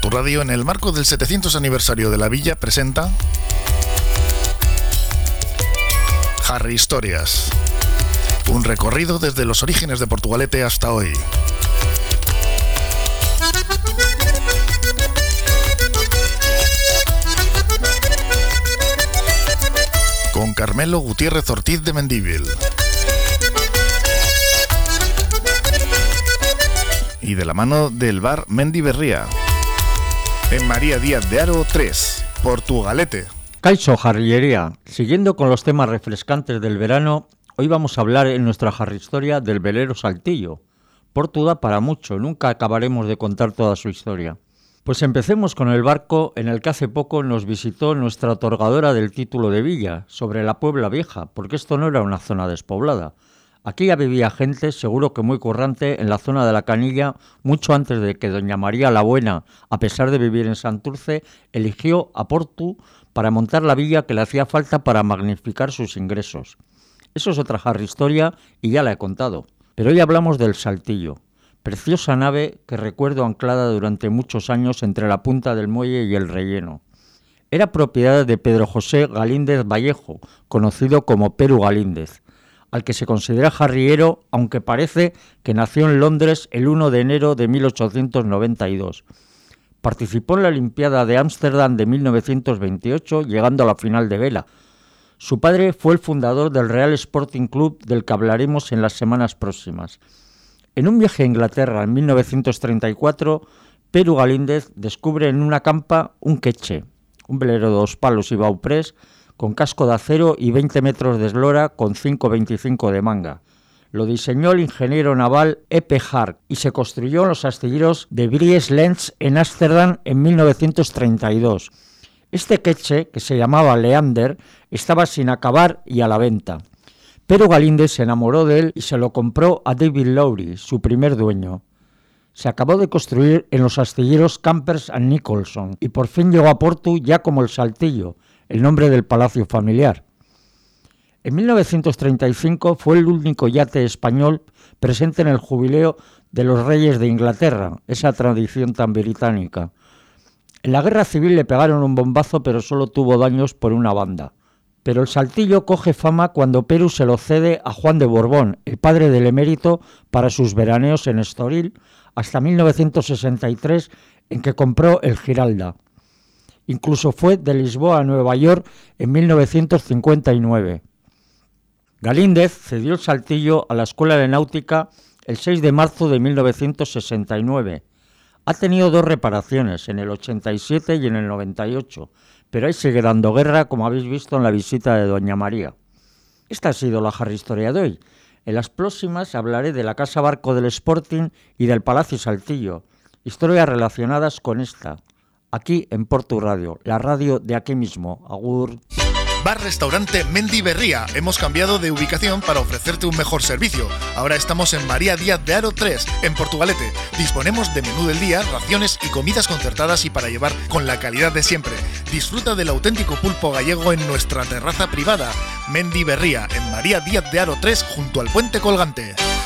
Radio, en el marco del 700 aniversario de la villa, presenta Harry Historias, un recorrido desde los orígenes de Portugalete hasta hoy. Con Carmelo Gutiérrez Ortiz de Mendívil. Y de la mano del bar Mendi Berría. En María Díaz de Haro 3, Portugalete. Caixo Jarrillería. Siguiendo con los temas refrescantes del verano, hoy vamos a hablar en nuestra jarristoria del velero Saltillo. Portu da para mucho, nunca acabaremos de contar toda su historia. Pues empecemos con el barco en el que hace poco nos visitó nuestra otorgadora del título de villa, sobre la Puebla Vieja, porque esto no era una zona despoblada. Aquí ya vivía gente, seguro que muy currante, en la zona de la Canilla, mucho antes de que doña María la Buena, a pesar de vivir en Santurce, eligió a Portu para montar la villa que le hacía falta para magnificar sus ingresos. Eso es otra jarristoria y ya la he contado. Pero hoy hablamos del Saltillo, preciosa nave que recuerdo anclada durante muchos años entre la punta del muelle y el relleno. Era propiedad de Pedro José Galíndez Vallejo, conocido como Peru Galíndez, al que se considera jarriero, aunque parece que nació en Londres el 1 de enero de 1892. Participó en la Olimpiada de Ámsterdam de 1928, llegando a la final de vela. Su padre fue el fundador del Real Sporting Club, del que hablaremos en las semanas próximas. En un viaje a Inglaterra en 1934, Peru Galíndez descubre en una campa un queche, un velero de 2 palos y bauprés, con casco de acero y 20 metros de eslora con 5,25 de manga. Lo diseñó el ingeniero naval E.P. Hart y se construyó en los astilleros de Bries Lens en Ámsterdam en 1932. Este queche, que se llamaba Leander, estaba sin acabar y a la venta. Pero Galíndez se enamoró de él y se lo compró a David Lowry, su primer dueño. Se acabó de construir en los astilleros Campers and Nicholson y por fin llegó a Portu ya como el Saltillo, el nombre del palacio familiar. En 1935 fue el único yate español presente en el jubileo de los reyes de Inglaterra, esa tradición tan británica. En la guerra civil le pegaron un bombazo, pero solo tuvo daños por una banda. Pero el Saltillo coge fama cuando Peru se lo cede a Juan de Borbón, el padre del emérito, para sus veraneos en Estoril, hasta 1963, en que compró el Giralda. Incluso fue de Lisboa a Nueva York en 1959. Galíndez cedió el Saltillo a la Escuela de Náutica el 6 de marzo de 1969. Ha tenido 2 reparaciones, en el 87 y en el 98, pero ahí sigue dando guerra, como habéis visto en la visita de doña María. Esta ha sido la jarristoria de hoy. En las próximas hablaré de la Casa Barco del Sporting y del Palacio Saltillo, historias relacionadas con esta. Aquí en Portu Radio, la radio de aquí mismo. Agur. Bar-restaurante Mendi Berría. Hemos cambiado de ubicación para ofrecerte un mejor servicio. Ahora estamos en María Díaz de Haro 3, en Portugalete. Disponemos de menú del día, raciones y comidas concertadas y para llevar con la calidad de siempre. Disfruta del auténtico pulpo gallego en nuestra terraza privada. Mendi Berría, en María Díaz de Haro 3, junto al puente colgante.